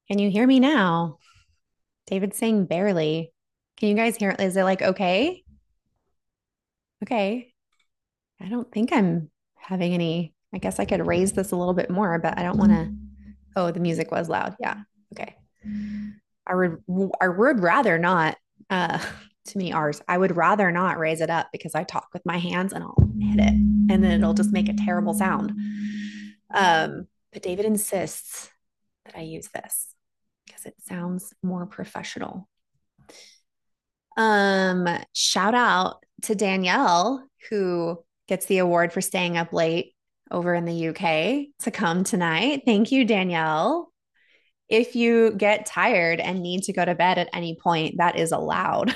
Can you hear me now? David's saying barely. Can you guys hear? Is it like okay? Okay. I don't think I'm having any. I guess I could raise this a little bit more, but I don't want to. Oh, the music was loud. Yeah. Okay. I would rather not. Uh, to me, ours. I would rather not raise it up because I talk with my hands and I'll hit it, and then it'll just make a terrible sound. But David insists that I use this because it sounds more professional. Shout out to Danielle, who gets the award for staying up late over in the UK to come tonight. Thank you, Danielle. If you get tired and need to go to bed at any point, that is allowed.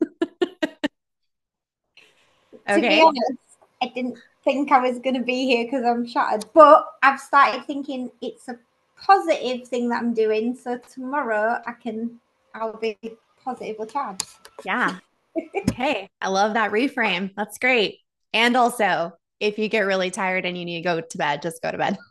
To be Okay. honest, I didn't think I was going to be here because I'm shattered, but I've started thinking it's a positive thing that I'm doing. So tomorrow I'll be positive with tabs. Yeah. Okay. I love that reframe. That's great. And also, if you get really tired and you need to go to bed, just go to bed.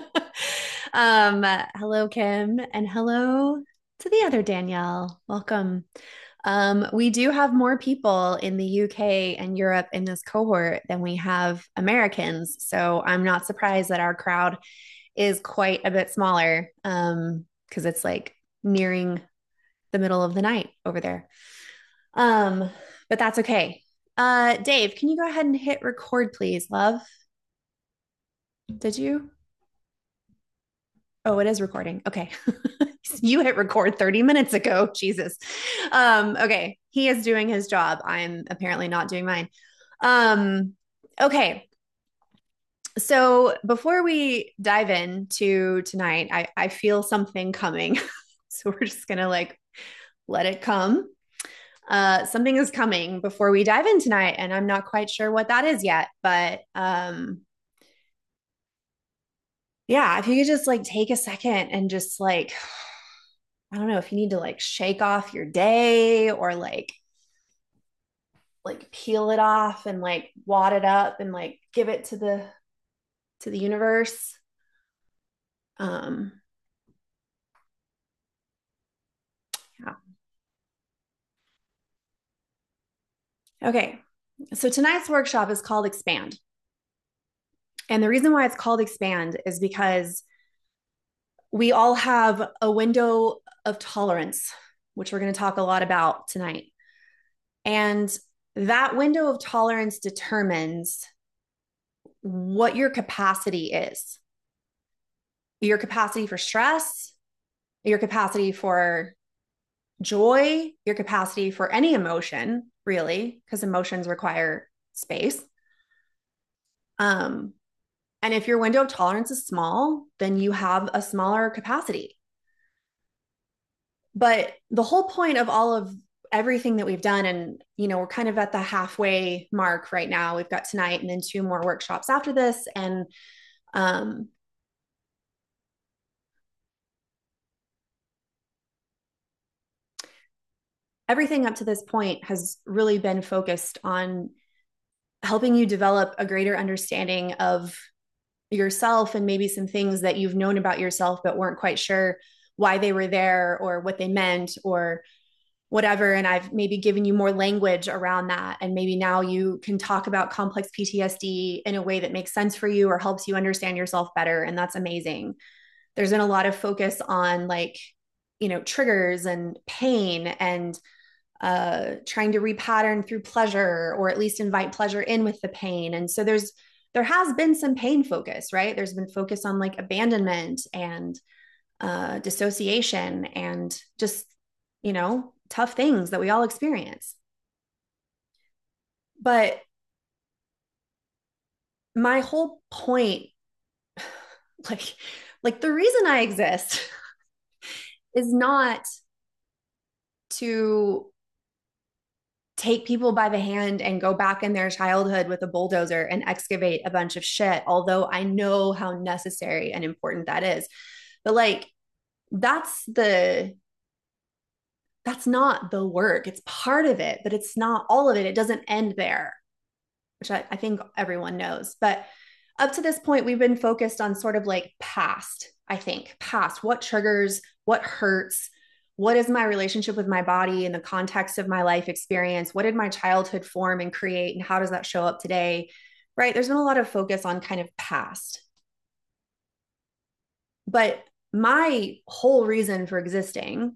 Hello, Kim, and hello to the other Danielle. Welcome. We do have more people in the UK and Europe in this cohort than we have Americans. So I'm not surprised that our crowd is quite a bit smaller because it's like nearing the middle of the night over there. Um, but that's okay. Dave, can you go ahead and hit record, please, love? Did you? Oh, it is recording. Okay. You hit record 30 minutes ago. Jesus. Okay. He is doing his job. I'm apparently not doing mine. Um, okay. So before we dive into tonight, I feel something coming. So we're just gonna like let it come. Something is coming before we dive in tonight, and I'm not quite sure what that is yet, but yeah, if you could just like take a second and just like, I don't know if you need to like shake off your day or like peel it off and like wad it up and like give it to the universe. Um, yeah. Okay. So tonight's workshop is called Expand. And the reason why it's called Expand is because we all have a window of tolerance, which we're going to talk a lot about tonight. And that window of tolerance determines what your capacity is, your capacity for stress, your capacity for joy, your capacity for any emotion, really, because emotions require space. Um, and if your window of tolerance is small, then you have a smaller capacity. But the whole point of all of everything that we've done, and we're kind of at the halfway mark right now. We've got tonight and then two more workshops after this, and um, everything up to this point has really been focused on helping you develop a greater understanding of yourself and maybe some things that you've known about yourself but weren't quite sure why they were there or what they meant or whatever. And I've maybe given you more language around that. And maybe now you can talk about complex PTSD in a way that makes sense for you or helps you understand yourself better. And that's amazing. There's been a lot of focus on like, triggers and pain and trying to repattern through pleasure or at least invite pleasure in with the pain. And so there has been some pain focus, right? There's been focus on like abandonment and dissociation and just tough things that we all experience. But my whole point, like the reason I exist is not to take people by the hand and go back in their childhood with a bulldozer and excavate a bunch of shit, although I know how necessary and important that is. But like, that's the that's not the work. It's part of it, but it's not all of it. It doesn't end there, which I think everyone knows. But up to this point, we've been focused on sort of like past, I think, past what triggers, what hurts, what is my relationship with my body in the context of my life experience? What did my childhood form and create? And how does that show up today? Right? There's been a lot of focus on kind of past. But my whole reason for existing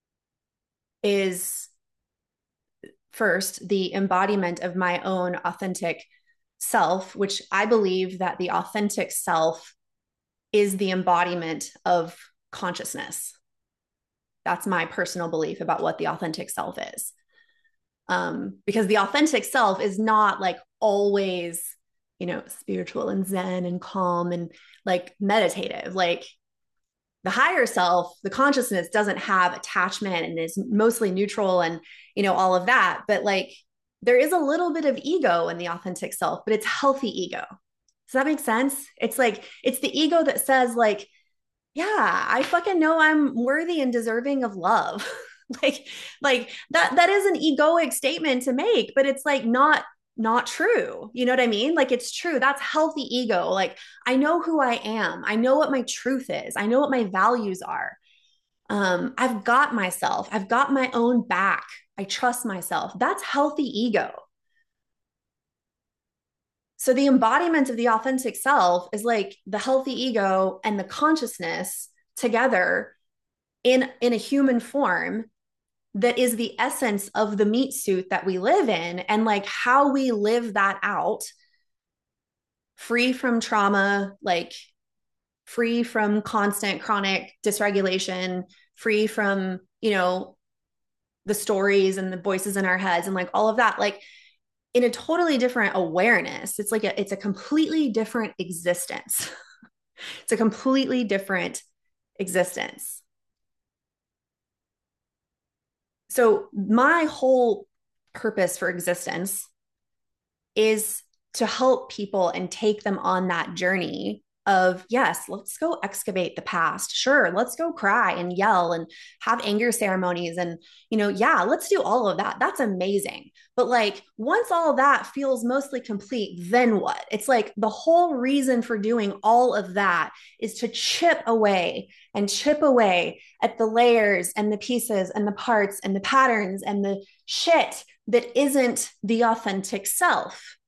is first the embodiment of my own authentic self, which I believe that the authentic self is the embodiment of consciousness. That's my personal belief about what the authentic self is. Because the authentic self is not like always, spiritual and zen and calm and like meditative. Like the higher self, the consciousness doesn't have attachment and is mostly neutral and, all of that. But like there is a little bit of ego in the authentic self, but it's healthy ego. Does that make sense? It's like, it's the ego that says, like, yeah, I fucking know I'm worthy and deserving of love. like, that is an egoic statement to make, but it's like not true. You know what I mean? Like it's true. That's healthy ego. Like I know who I am. I know what my truth is. I know what my values are. I've got myself. I've got my own back. I trust myself. That's healthy ego. So the embodiment of the authentic self is like the healthy ego and the consciousness together in a human form that is the essence of the meat suit that we live in, and like how we live that out free from trauma, like free from constant chronic dysregulation, free from, the stories and the voices in our heads and like all of that, like in a totally different awareness. It's like it's a completely different existence. It's a completely different existence. So my whole purpose for existence is to help people and take them on that journey of, yes, let's go excavate the past. Sure, let's go cry and yell and have anger ceremonies. And, yeah, let's do all of that. That's amazing. But like, once all of that feels mostly complete, then what? It's like the whole reason for doing all of that is to chip away and chip away at the layers and the pieces and the parts and the patterns and the shit that isn't the authentic self.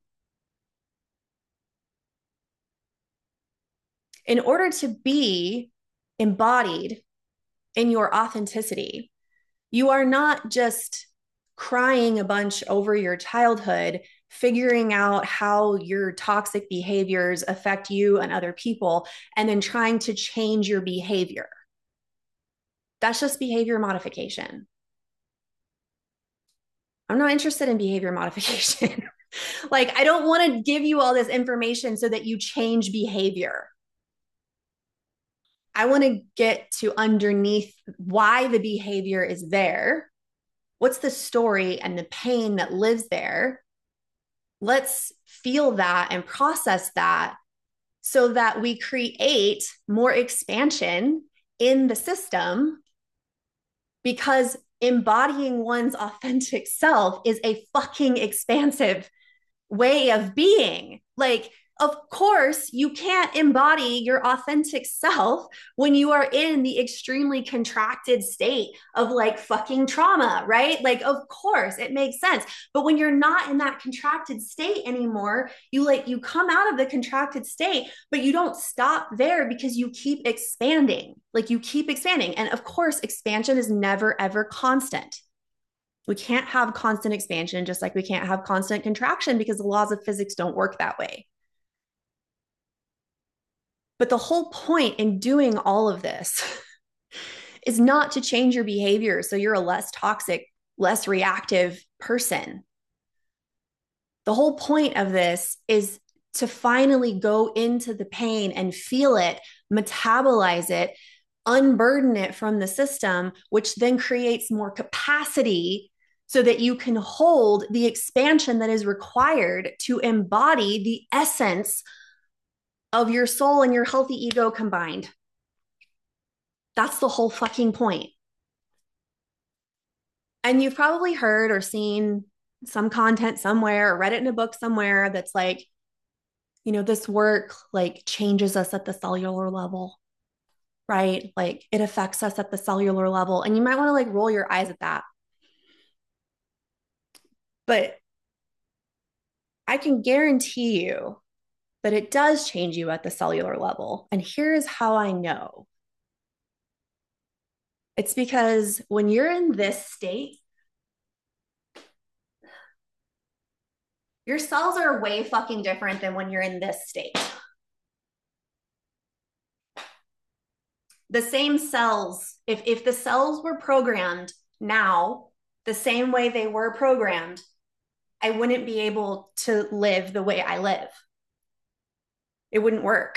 In order to be embodied in your authenticity, you are not just crying a bunch over your childhood, figuring out how your toxic behaviors affect you and other people, and then trying to change your behavior. That's just behavior modification. I'm not interested in behavior modification. Like, I don't want to give you all this information so that you change behavior. I want to get to underneath why the behavior is there. What's the story and the pain that lives there? Let's feel that and process that so that we create more expansion in the system, because embodying one's authentic self is a fucking expansive way of being. Like, of course, you can't embody your authentic self when you are in the extremely contracted state of like fucking trauma, right? Like, of course, it makes sense. But when you're not in that contracted state anymore, you come out of the contracted state, but you don't stop there because you keep expanding. Like, you keep expanding. And of course, expansion is never, ever constant. We can't have constant expansion, just like we can't have constant contraction, because the laws of physics don't work that way. But the whole point in doing all of this is not to change your behavior so you're a less toxic, less reactive person. The whole point of this is to finally go into the pain and feel it, metabolize it, unburden it from the system, which then creates more capacity so that you can hold the expansion that is required to embody the essence of your soul and your healthy ego combined. That's the whole fucking point. And you've probably heard or seen some content somewhere or read it in a book somewhere that's like, this work like changes us at the cellular level, right? Like it affects us at the cellular level. And you might want to like roll your eyes at that. But I can guarantee you that it does change you at the cellular level. And here's how I know. It's because when you're in this state, your cells are way fucking different than when you're in this state. The same cells, if the cells were programmed now the same way they were programmed, I wouldn't be able to live the way I live. It wouldn't work.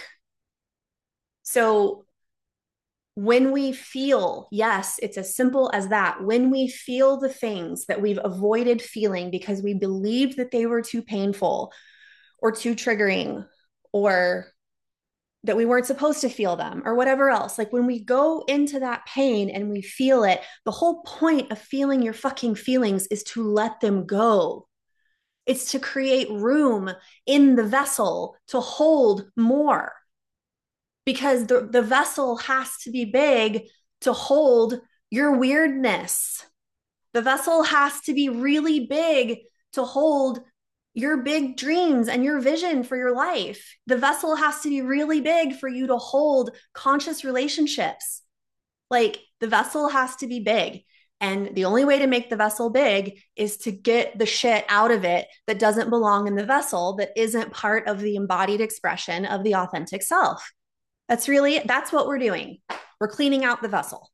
So when we feel, yes, it's as simple as that. When we feel the things that we've avoided feeling because we believed that they were too painful or too triggering, or that we weren't supposed to feel them, or whatever else, like when we go into that pain and we feel it, the whole point of feeling your fucking feelings is to let them go. It's to create room in the vessel to hold more, because the vessel has to be big to hold your weirdness. The vessel has to be really big to hold your big dreams and your vision for your life. The vessel has to be really big for you to hold conscious relationships. Like the vessel has to be big. And the only way to make the vessel big is to get the shit out of it that doesn't belong in the vessel, that isn't part of the embodied expression of the authentic self. That's what we're doing. We're cleaning out the vessel.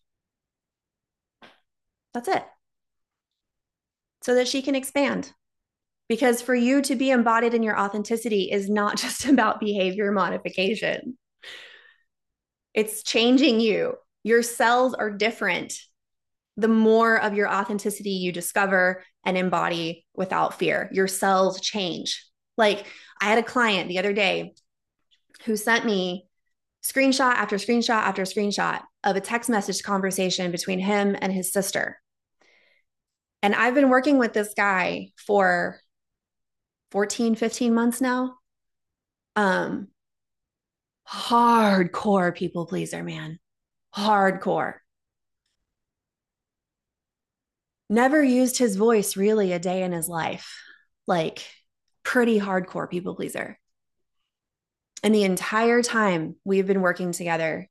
That's it. So that she can expand. Because for you to be embodied in your authenticity is not just about behavior modification. It's changing you. Your cells are different the more of your authenticity you discover and embody without fear. Your cells change. Like I had a client the other day who sent me screenshot after screenshot after screenshot of a text message conversation between him and his sister. And I've been working with this guy for 14, 15 months now. Hardcore people pleaser, man. Hardcore. Never used his voice really a day in his life. Like pretty hardcore people pleaser. And the entire time we've been working together,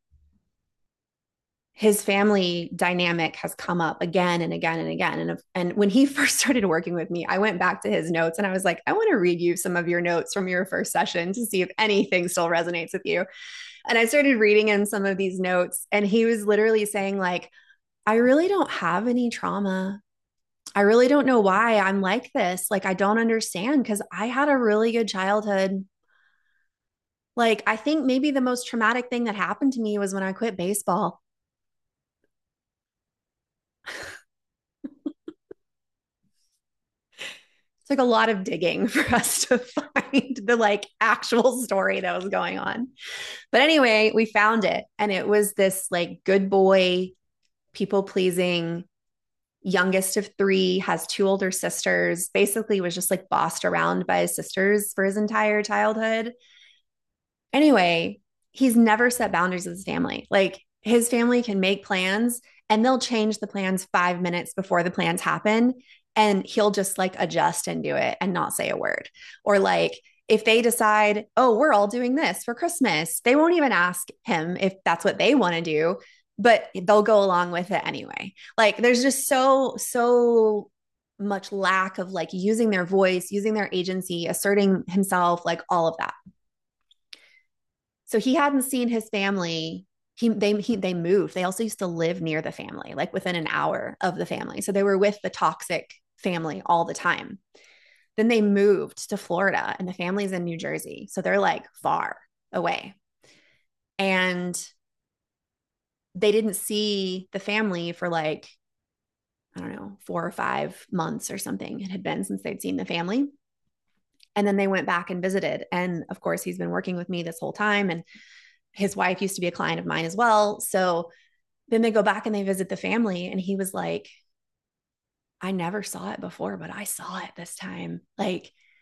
his family dynamic has come up again and again and again. And when he first started working with me, I went back to his notes and I was like, I want to read you some of your notes from your first session to see if anything still resonates with you. And I started reading him some of these notes, and he was literally saying, like, I really don't have any trauma. I really don't know why I'm like this. Like, I don't understand because I had a really good childhood. Like, I think maybe the most traumatic thing that happened to me was when I quit baseball. It's like a lot of digging for us to find the like actual story that was going on. But anyway, we found it. And it was this like good boy, people pleasing, youngest of three, has two older sisters, basically was just like bossed around by his sisters for his entire childhood. Anyway, he's never set boundaries with his family. Like his family can make plans and they'll change the plans 5 minutes before the plans happen. And he'll just like adjust and do it and not say a word. Or like if they decide, oh, we're all doing this for Christmas, they won't even ask him if that's what they want to do, but they'll go along with it anyway. Like there's just so much lack of like using their voice, using their agency, asserting himself, like all of that. So he hadn't seen his family. They moved. They also used to live near the family, like within an hour of the family. So they were with the toxic family all the time. Then they moved to Florida, and the family's in New Jersey. So they're like far away. And they didn't see the family for like, I don't know, 4 or 5 months or something. It had been since they'd seen the family. And then they went back and visited. And of course, he's been working with me this whole time. And his wife used to be a client of mine as well. So then they go back and they visit the family. And he was like, I never saw it before, but I saw it this time. Like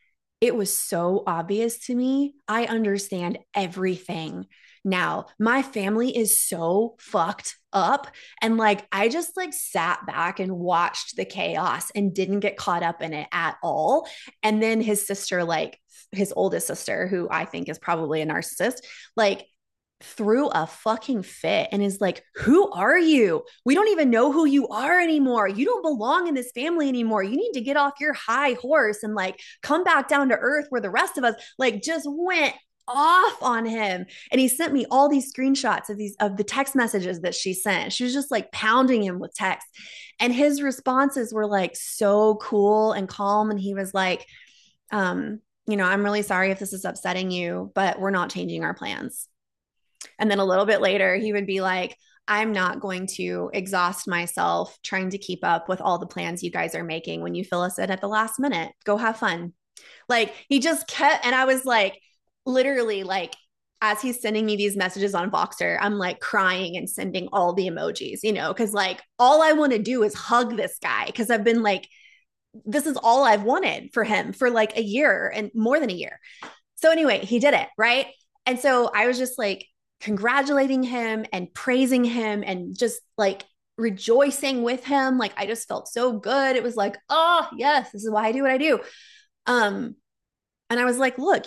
it was so obvious to me. I understand everything now. My family is so fucked up. And like, I just like sat back and watched the chaos and didn't get caught up in it at all. And then his sister, like his oldest sister, who I think is probably a narcissist, like threw a fucking fit and is like, who are you? We don't even know who you are anymore. You don't belong in this family anymore. You need to get off your high horse and like come back down to earth where the rest of us like just went off on him. And he sent me all these screenshots of the text messages that she sent. She was just like pounding him with text. And his responses were like so cool and calm. And he was like, I'm really sorry if this is upsetting you, but we're not changing our plans. And then a little bit later, he would be like, I'm not going to exhaust myself trying to keep up with all the plans you guys are making when you fill us in at the last minute. Go have fun. Like he just kept, and I was like, literally, like, as he's sending me these messages on Voxer, I'm like crying and sending all the emojis, because like all I want to do is hug this guy because I've been like, this is all I've wanted for him for like a year and more than a year. So anyway, he did it. Right. And so I was just like, congratulating him and praising him and just like rejoicing with him. Like I just felt so good. It was like, oh yes, this is why I do what I do. And I was like, look,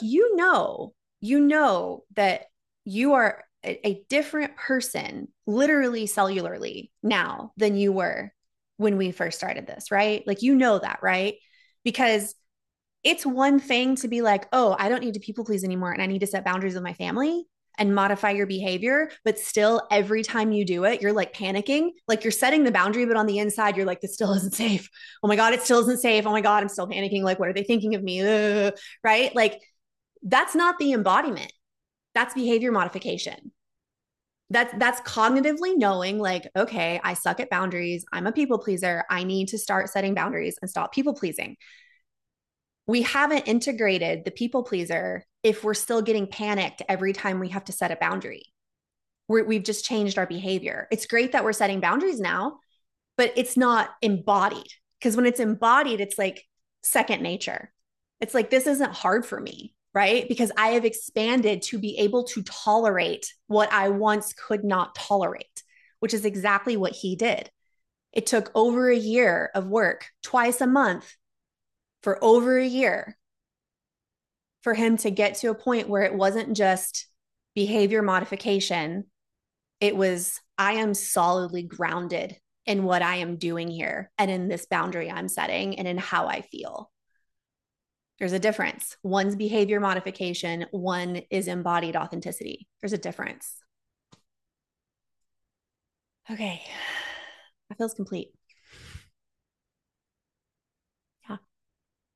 that you are a different person, literally cellularly now than you were when we first started this, right? Like, that, right? Because it's one thing to be like, oh, I don't need to people please anymore and I need to set boundaries with my family and modify your behavior. But still, every time you do it, you're like panicking, like you're setting the boundary, but on the inside, you're like, this still isn't safe. Oh my God, it still isn't safe. Oh my God, I'm still panicking. Like, what are they thinking of me? Right? Like, that's not the embodiment. That's behavior modification. That's cognitively knowing, like, okay, I suck at boundaries. I'm a people pleaser. I need to start setting boundaries and stop people pleasing. We haven't integrated the people pleaser if we're still getting panicked every time we have to set a boundary. We've just changed our behavior. It's great that we're setting boundaries now, but it's not embodied. Because when it's embodied, it's like second nature. It's like, this isn't hard for me, right? Because I have expanded to be able to tolerate what I once could not tolerate, which is exactly what he did. It took over a year of work, twice a month, for over a year for him to get to a point where it wasn't just behavior modification. It was, I am solidly grounded in what I am doing here and in this boundary I'm setting and in how I feel. There's a difference. One's behavior modification, one is embodied authenticity. There's a difference. Okay. That feels complete.